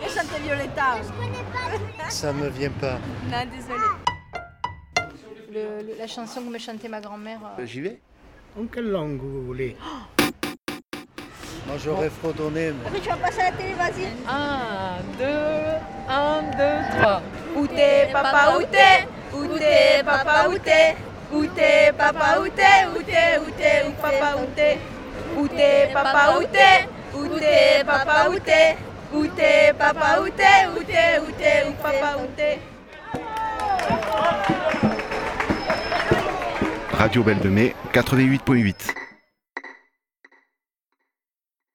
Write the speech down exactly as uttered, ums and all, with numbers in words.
Et chanter Violetta. Ça me vient pas. Non, désolé. Le, le, la chanson que me chantait ma grand-mère. Euh... J'y vais. En quelle langue vous voulez? Moi j'aurais fredonné. Mais... Tu vas passer à la télé, vas-y. Un, deux, un, deux, trois. Où t'es, papa, où t'es? Où t'es, papa, où t'es? Où t'es, papa, où t'es? Où t'es, où t'es, où papa, où t'es? Où t'es, papa, où t'es? Où t'es, papa, où t'es? Où t'es, papa, où t'es? Où t'es, où t'es, où papa, où t'es? Radio Belle de Mai, quatre-vingt-huit virgule huit.